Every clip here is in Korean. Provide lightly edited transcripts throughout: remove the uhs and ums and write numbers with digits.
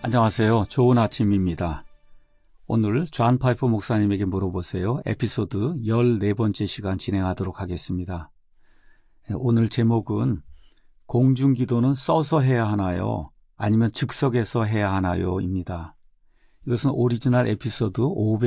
안녕하세요. 좋은 아침입니다. 오늘 존 파이퍼 목사님에게 물어보세요. 에피소드 14번째 시간 진행하도록 하겠습니다. 오늘 제목은 공중기도는 써서 해야 하나요? 아니면 즉석에서 해야 하나요? 입니다. 이것은 오리지널 에피소드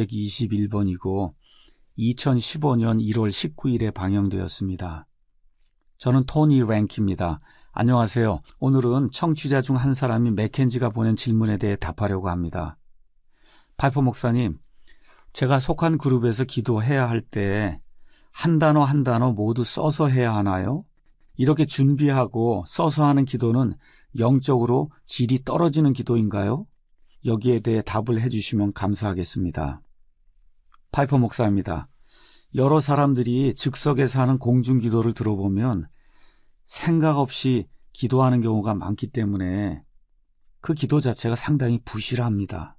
521번이고 2015년 1월 19일에 방영되었습니다. 저는 토니 랭키입니다. 안녕하세요. 오늘은 청취자 중 한 사람이 맥켄지가 보낸 질문에 대해 답하려고 합니다. 파이퍼 목사님, 제가 속한 그룹에서 기도해야 할 때 한 단어 한 단어 모두 써서 해야 하나요? 이렇게 준비하고 써서 하는 기도는 영적으로 질이 떨어지는 기도인가요? 여기에 대해 답을 해주시면 감사하겠습니다. 파이퍼 목사입니다. 여러 사람들이 즉석에서 하는 공중기도를 들어보면 생각 없이 기도하는 경우가 많기 때문에 그 기도 자체가 상당히 부실합니다.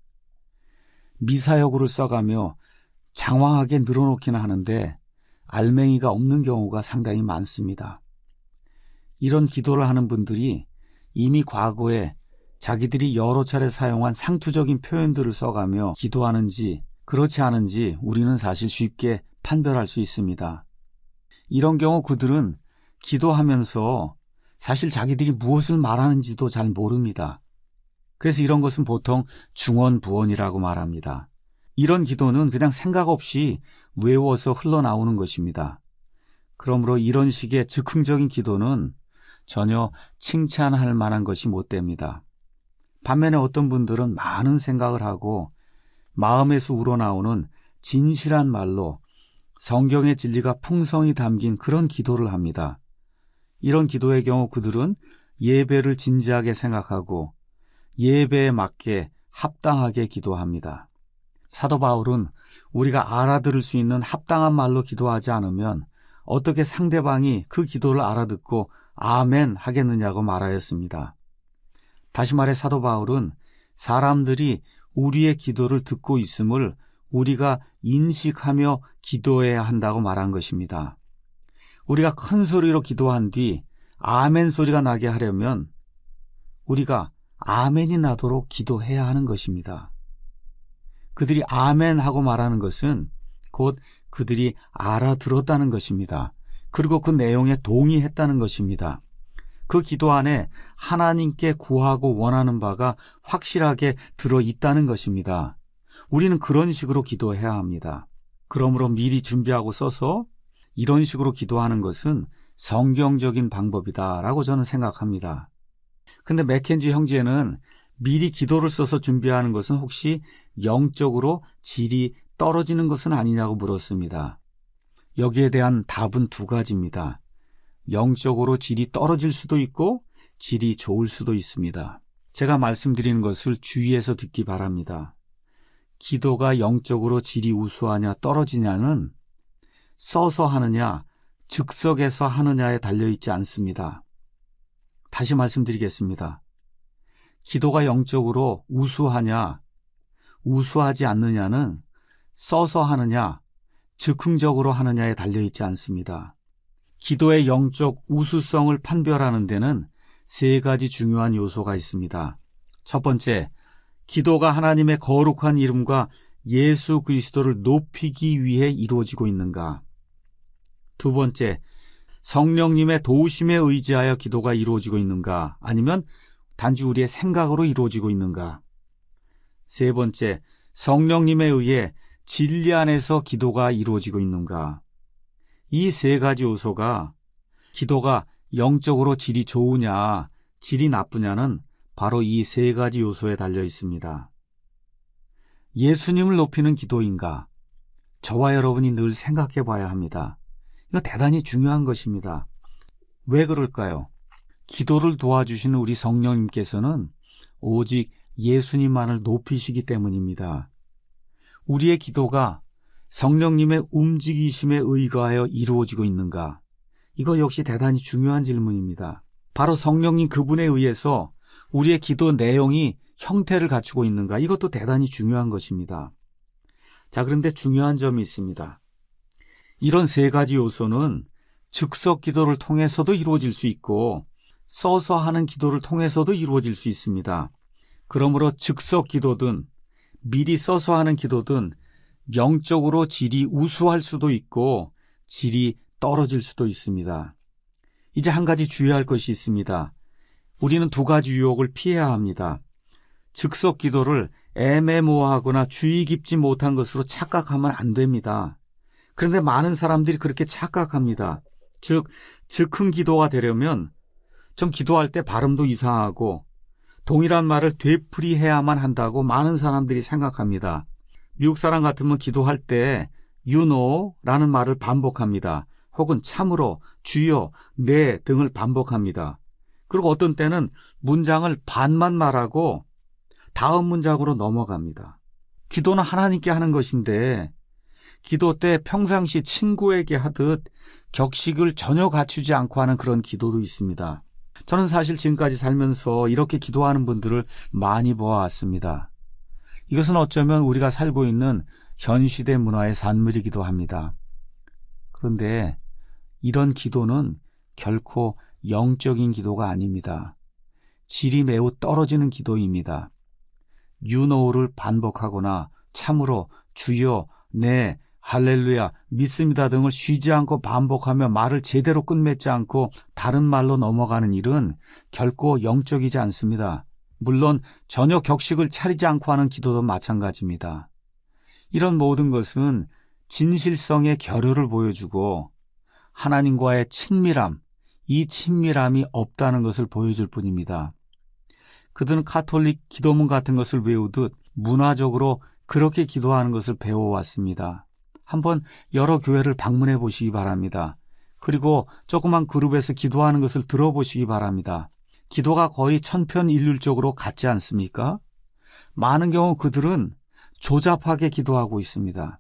미사여구를 써가며 장황하게 늘어놓기는 하는데 알맹이가 없는 경우가 상당히 많습니다. 이런 기도를 하는 분들이 이미 과거에 자기들이 여러 차례 사용한 상투적인 표현들을 써가며 기도하는지 그렇지 않은지 우리는 사실 쉽게 판별할 수 있습니다. 이런 경우 그들은 기도하면서 사실 자기들이 무엇을 말하는지도 잘 모릅니다. 그래서 이런 것은 보통 중언부언이라고 말합니다. 이런 기도는 그냥 생각 없이 외워서 흘러나오는 것입니다. 그러므로 이런 식의 즉흥적인 기도는 전혀 칭찬할 만한 것이 못 됩니다. 반면에 어떤 분들은 많은 생각을 하고 마음에서 우러나오는 진실한 말로 성경의 진리가 풍성히 담긴 그런 기도를 합니다. 이런 기도의 경우 그들은 예배를 진지하게 생각하고 예배에 맞게 합당하게 기도합니다. 사도 바울은 우리가 알아들을 수 있는 합당한 말로 기도하지 않으면 어떻게 상대방이 그 기도를 알아듣고 아멘 하겠느냐고 말하였습니다. 다시 말해 사도 바울은 사람들이 우리의 기도를 듣고 있음을 우리가 인식하며 기도해야 한다고 말한 것입니다. 우리가 큰 소리로 기도한 뒤 아멘 소리가 나게 하려면 우리가 아멘이 나도록 기도해야 하는 것입니다. 그들이 아멘 하고 말하는 것은 곧 그들이 알아들었다는 것입니다. 그리고 그 내용에 동의했다는 것입니다. 그 기도 안에 하나님께 구하고 원하는 바가 확실하게 들어있다는 것입니다. 우리는 그런 식으로 기도해야 합니다. 그러므로 미리 준비하고 써서 이런 식으로 기도하는 것은 성경적인 방법이다라고 저는 생각합니다. 근데 맥켄지 형제는 미리 기도를 써서 준비하는 것은 혹시 영적으로 질이 떨어지는 것은 아니냐고 물었습니다. 여기에 대한 답은 두 가지입니다. 영적으로 질이 떨어질 수도 있고 질이 좋을 수도 있습니다. 제가 말씀드리는 것을 주의해서 듣기 바랍니다. 기도가 영적으로 질이 우수하냐 떨어지냐는 써서 하느냐 즉석에서 하느냐에 달려있지 않습니다. 다시 말씀드리겠습니다. 기도가 영적으로 우수하냐 우수하지 않느냐는 써서 하느냐 즉흥적으로 하느냐에 달려있지 않습니다. 기도의 영적 우수성을 판별하는 데는 세 가지 중요한 요소가 있습니다. 첫 번째, 기도가 하나님의 거룩한 이름과 예수 그리스도를 높이기 위해 이루어지고 있는가? 두 번째, 성령님의 도우심에 의지하여 기도가 이루어지고 있는가? 아니면 단지 우리의 생각으로 이루어지고 있는가? 세 번째, 성령님에 의해 진리 안에서 기도가 이루어지고 있는가? 이 세 가지 요소가 기도가 영적으로 질이 좋으냐, 질이 나쁘냐는 바로 이 세 가지 요소에 달려 있습니다. 예수님을 높이는 기도인가? 저와 여러분이 늘 생각해 봐야 합니다. 이거 대단히 중요한 것입니다. 왜 그럴까요? 기도를 도와주시는 우리 성령님께서는 오직 예수님만을 높이시기 때문입니다. 우리의 기도가 성령님의 움직이심에 의거하여 이루어지고 있는가? 이거 역시 대단히 중요한 질문입니다. 바로 성령님 그분에 의해서 우리의 기도 내용이 형태를 갖추고 있는가? 이것도 대단히 중요한 것입니다. 자, 그런데 중요한 점이 있습니다. 이런 세 가지 요소는 즉석 기도를 통해서도 이루어질 수 있고 써서 하는 기도를 통해서도 이루어질 수 있습니다. 그러므로 즉석 기도든 미리 써서 하는 기도든 영적으로 질이 우수할 수도 있고 질이 떨어질 수도 있습니다. 이제 한 가지 주의할 것이 있습니다. 우리는 두 가지 유혹을 피해야 합니다. 즉석 기도를 애매모호하거나 주의 깊지 못한 것으로 착각하면 안 됩니다. 그런데 많은 사람들이 그렇게 착각합니다. 즉, 즉흥 기도가 되려면 좀 기도할 때 발음도 이상하고 동일한 말을 되풀이해야만 한다고 많은 사람들이 생각합니다. 미국 사람 같으면 기도할 때 you know라는 말을 반복합니다. 혹은 참으로, 주여, 네 등을 반복합니다. 그리고 어떤 때는 문장을 반만 말하고 다음 문장으로 넘어갑니다. 기도는 하나님께 하는 것인데 기도 때 평상시 친구에게 하듯 격식을 전혀 갖추지 않고 하는 그런 기도도 있습니다. 저는 사실 지금까지 살면서 이렇게 기도하는 분들을 많이 보아왔습니다. 이것은 어쩌면 우리가 살고 있는 현 시대 문화의 산물이기도 합니다. 그런데 이런 기도는 결코 영적인 기도가 아닙니다. 질이 매우 떨어지는 기도입니다. you know를 반복하거나 참으로, 주여, 네, 할렐루야, 믿습니다 등을 쉬지 않고 반복하며 말을 제대로 끝맺지 않고 다른 말로 넘어가는 일은 결코 영적이지 않습니다. 물론 전혀 격식을 차리지 않고 하는 기도도 마찬가지입니다. 이런 모든 것은 진실성의 결여를 보여주고 하나님과의 친밀함, 이 친밀함이 없다는 것을 보여줄 뿐입니다. 그들은 가톨릭 기도문 같은 것을 외우듯 문화적으로 그렇게 기도하는 것을 배워왔습니다. 한번 여러 교회를 방문해 보시기 바랍니다. 그리고 조그만 그룹에서 기도하는 것을 들어보시기 바랍니다. 기도가 거의 천편일률적으로 같지 않습니까? 많은 경우 그들은 조잡하게 기도하고 있습니다.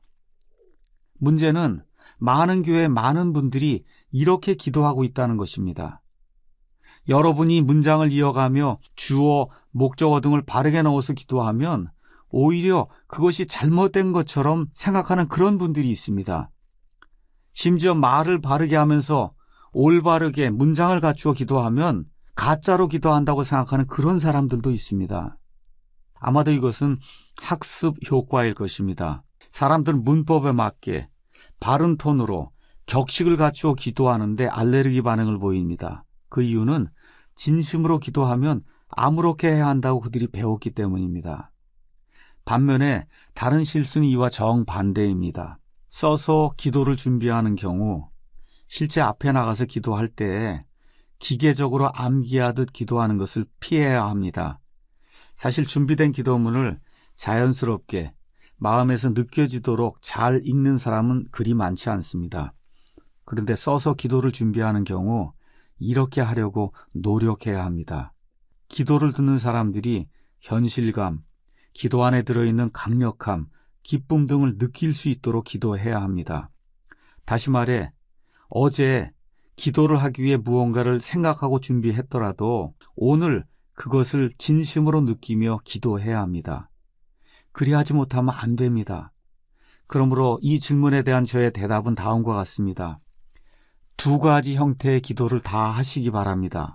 문제는 많은 교회 많은 분들이 이렇게 기도하고 있다는 것입니다. 여러분이 문장을 이어가며 주어, 목적어 등을 바르게 넣어서 기도하면 오히려 그것이 잘못된 것처럼 생각하는 그런 분들이 있습니다. 심지어 말을 바르게 하면서 올바르게 문장을 갖추어 기도하면 가짜로 기도한다고 생각하는 그런 사람들도 있습니다. 아마도 이것은 학습 효과일 것입니다. 사람들은 문법에 맞게 바른 톤으로 격식을 갖추어 기도하는데 알레르기 반응을 보입니다. 그 이유는 진심으로 기도하면 아무렇게 해야 한다고 그들이 배웠기 때문입니다. 반면에 다른 실수는 이와 정반대입니다. 써서 기도를 준비하는 경우 실제 앞에 나가서 기도할 때 기계적으로 암기하듯 기도하는 것을 피해야 합니다. 사실 준비된 기도문을 자연스럽게 마음에서 느껴지도록 잘 읽는 사람은 그리 많지 않습니다. 그런데 써서 기도를 준비하는 경우 이렇게 하려고 노력해야 합니다. 기도를 듣는 사람들이 현실감, 기도 안에 들어있는 강력함, 기쁨 등을 느낄 수 있도록 기도해야 합니다. 다시 말해, 어제 기도를 하기 위해 무언가를 생각하고 준비했더라도 오늘 그것을 진심으로 느끼며 기도해야 합니다. 그리하지 못하면 안 됩니다. 그러므로 이 질문에 대한 저의 대답은 다음과 같습니다. 두 가지 형태의 기도를 다 하시기 바랍니다.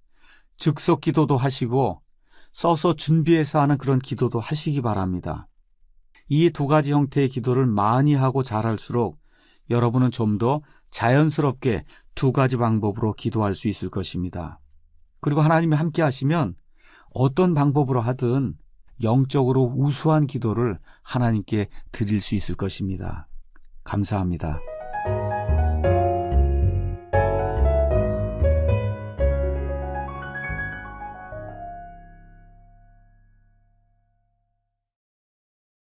즉석 기도도 하시고 써서 준비해서 하는 그런 기도도 하시기 바랍니다. 이 두 가지 형태의 기도를 많이 하고 잘할수록 여러분은 좀 더 자연스럽게 두 가지 방법으로 기도할 수 있을 것입니다. 그리고 하나님이 함께 하시면 어떤 방법으로 하든 영적으로 우수한 기도를 하나님께 드릴 수 있을 것입니다. 감사합니다.